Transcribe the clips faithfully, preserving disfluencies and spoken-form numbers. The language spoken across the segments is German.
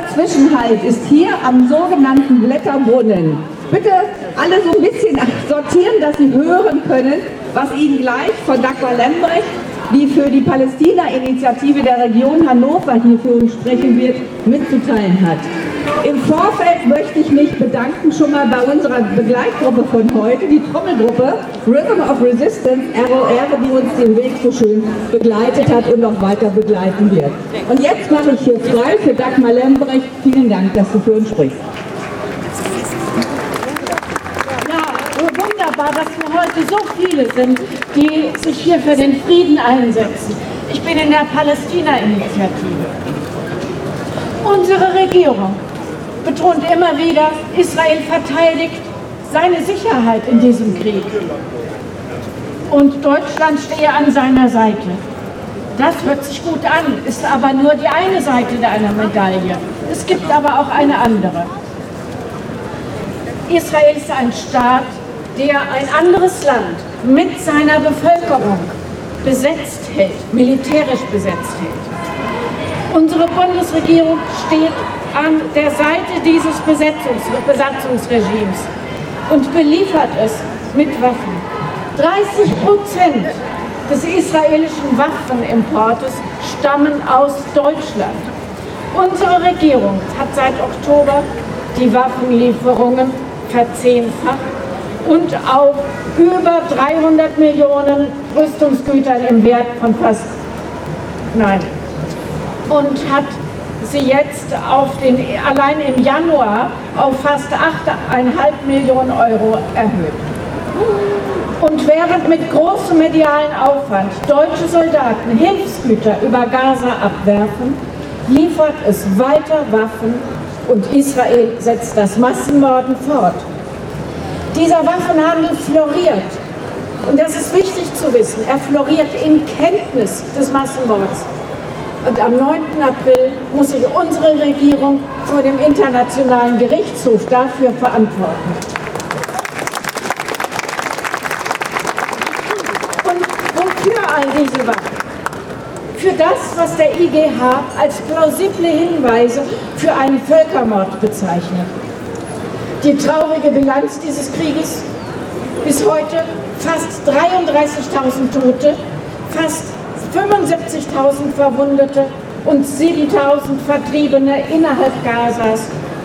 Zwischenhalt ist hier am sogenannten Blätterbrunnen. Bitte alle so ein bisschen sortieren, dass Sie hören können, was Ihnen gleich von Dagmar Lembrecht, die für die Palästina-Initiative der Region Hannover hier für uns sprechen wird, mitzuteilen hat. Im Vorfeld möchte ich mich bedanken schon mal bei unserer Begleitgruppe von heute, die Trommelgruppe Rhythm of Resistance, R O R, die uns den Weg so schön begleitet hat und noch weiter begleiten wird. Und jetzt mache ich hier frei für Dagmar Lembrecht. Vielen Dank, dass du für uns sprichst. Ja, wunderbar, dass wir heute so viele sind, die sich hier für den Frieden einsetzen. Ich bin in der Palästina-Initiative. Unsere Regierung betont immer wieder, Israel verteidigt seine Sicherheit in diesem Krieg. Und Deutschland stehe an seiner Seite. Das hört sich gut an, ist aber nur die eine Seite einer Medaille. Es gibt aber auch eine andere. Israel ist ein Staat, der ein anderes Land mit seiner Bevölkerung besetzt hält, militärisch besetzt hält. Unsere Bundesregierung steht an der Seite dieses Besetzungs Besatzungsregimes und beliefert es mit Waffen. dreißig Prozent des israelischen Waffenimportes stammen aus Deutschland. Unsere Regierung hat seit Oktober die Waffenlieferungen verzehnfacht und auf über dreihundert Millionen Rüstungsgütern im Wert von fast, nein, und hat sie jetzt auf den, allein im Januar auf fast acht Komma fünf Millionen Euro erhöht. Und während mit großem medialen Aufwand deutsche Soldaten Hilfsgüter über Gaza abwerfen, liefert es weiter Waffen und Israel setzt das Massenmorden fort. Dieser Waffenhandel floriert. Und das ist wichtig zu wissen. Er floriert in Kenntnis des Massenmords. Und am neunten April muss sich unsere Regierung vor dem Internationalen Gerichtshof dafür verantworten. Und wofür all diese Waffen? Für das, was der I G H als plausible Hinweise für einen Völkermord bezeichnet. Die traurige Bilanz dieses Krieges: bis heute fast dreiunddreißigtausend Tote, fast fünfundsiebzigtausend Verwundete und siebentausend Vertriebene innerhalb Gazas.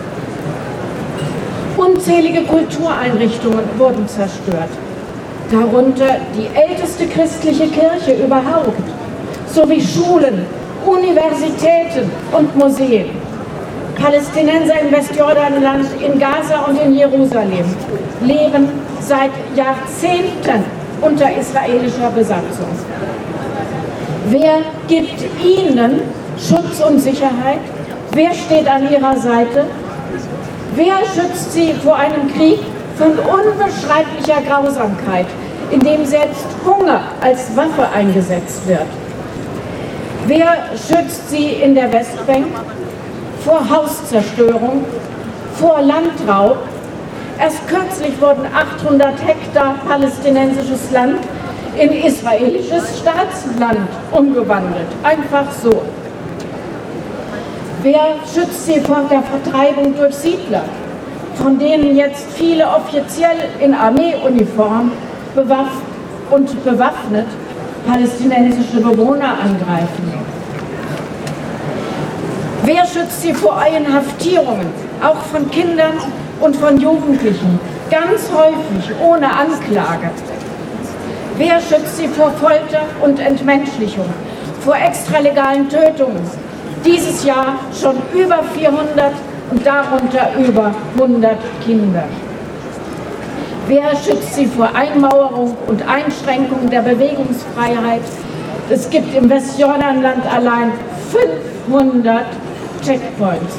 Unzählige Kultureinrichtungen wurden zerstört, darunter die älteste christliche Kirche überhaupt, sowie Schulen, Universitäten und Museen. Palästinenser im Westjordanland, in Gaza und in Jerusalem leben seit Jahrzehnten unter israelischer Besatzung. Wer gibt ihnen Schutz und Sicherheit? Wer steht an ihrer Seite? Wer schützt sie vor einem Krieg von unbeschreiblicher Grausamkeit, in dem selbst Hunger als Waffe eingesetzt wird? Wer schützt sie in der Westbank vor Hauszerstörung, vor Landraub? Erst kürzlich wurden achthundert Hektar palästinensisches Land in israelisches Staatsland umgewandelt. Einfach so. Wer schützt sie vor der Vertreibung durch Siedler, von denen jetzt viele offiziell in Armeeuniform bewaffnet und bewaffnet palästinensische Bewohner angreifen? Wer schützt sie vor Inhaftierungen, auch von Kindern und von Jugendlichen, ganz häufig ohne Anklage? Wer schützt sie vor Folter und Entmenschlichung, vor extralegalen Tötungen? Dieses Jahr schon über vierhundert und darunter über hundert Kinder. Wer schützt sie vor Einmauerung und Einschränkung der Bewegungsfreiheit? Es gibt im Westjordanland allein fünfhundert Checkpoints.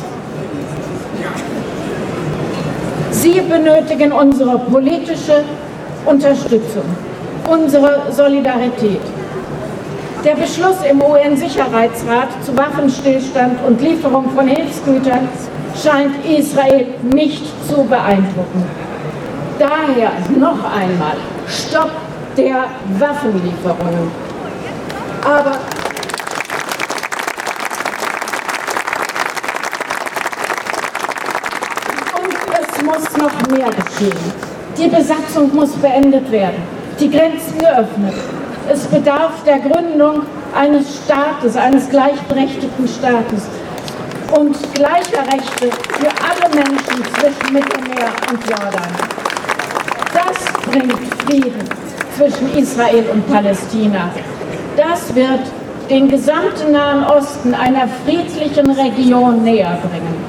Sie benötigen unsere politische Unterstützung, unsere Solidarität. Der Beschluss im U N-Sicherheitsrat zu Waffenstillstand und Lieferung von Hilfsgütern scheint Israel nicht zu beeindrucken. Daher noch einmal: Stopp der Waffenlieferungen. Aber muss noch mehr geschehen. Die Besatzung muss beendet werden, die Grenzen geöffnet. Es bedarf der Gründung eines Staates, eines gleichberechtigten Staates und gleicher Rechte für alle Menschen zwischen Mittelmeer und Jordan. Das bringt Frieden zwischen Israel und Palästina. Das wird den gesamten Nahen Osten einer friedlichen Region näher bringen.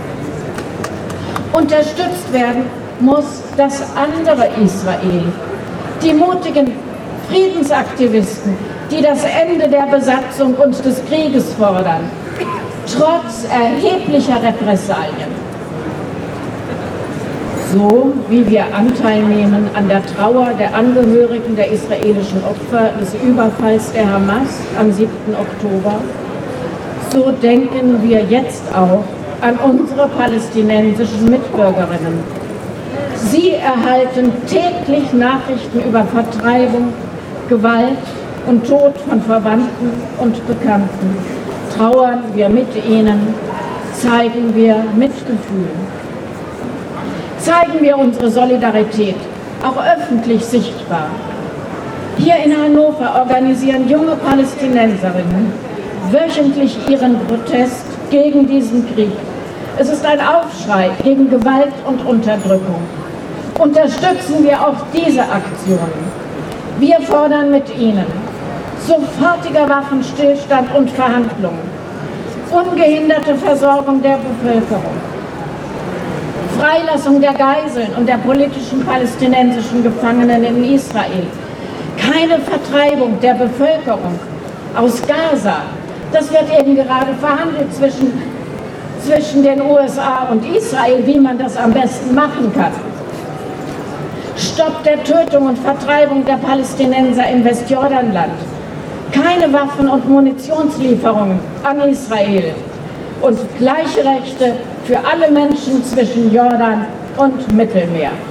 Unterstützt werden muss das andere Israel, die mutigen Friedensaktivisten, die das Ende der Besatzung und des Krieges fordern, trotz erheblicher Repressalien. So wie wir Anteil nehmen an der Trauer der Angehörigen der israelischen Opfer des Überfalls der Hamas am siebten Oktober, so denken wir jetzt auch an unsere palästinensischen Mitbürgerinnen. Sie erhalten täglich Nachrichten über Vertreibung, Gewalt und Tod von Verwandten und Bekannten. Trauern wir mit ihnen, zeigen wir Mitgefühl. Zeigen wir unsere Solidarität, auch öffentlich sichtbar. Hier in Hannover organisieren junge Palästinenserinnen wöchentlich ihren Protest gegen diesen Krieg. Es ist ein Aufschrei gegen Gewalt und Unterdrückung. Unterstützen wir auch diese Aktionen. Wir fordern mit ihnen sofortiger Waffenstillstand und Verhandlungen, ungehinderte Versorgung der Bevölkerung, Freilassung der Geiseln und der politischen palästinensischen Gefangenen in Israel, keine Vertreibung der Bevölkerung aus Gaza. Das wird eben gerade verhandelt zwischen, zwischen den U S A und Israel, wie man das am besten machen kann. Stopp der Tötung und Vertreibung der Palästinenser im Westjordanland. Keine Waffen- und Munitionslieferungen an Israel. Und gleiche Rechte für alle Menschen zwischen Jordan und Mittelmeer.